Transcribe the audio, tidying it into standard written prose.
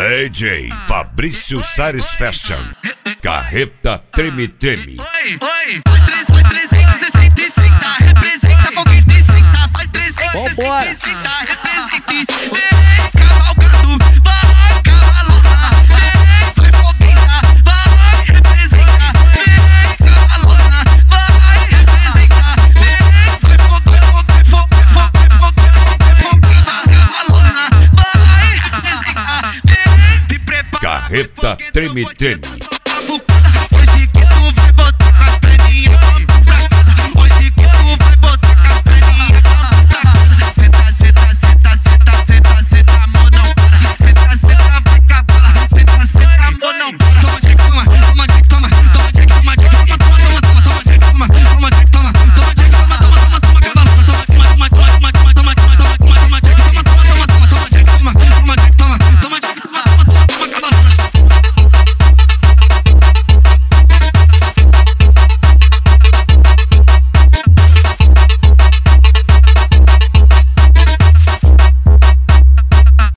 DJ Fabrício Sares Fashion. Carreta Treme Treme. Oi, faz 365, representa foguete e senta. Faz 365, representa. Vem cavalgando, vai cavalona. Vem, vai fogueira, vai representa. Vem cavalona, vai representa. Vem, vai fogueira, cavalona, vai representa. Vem, te prepara. Carreta Treme Treme.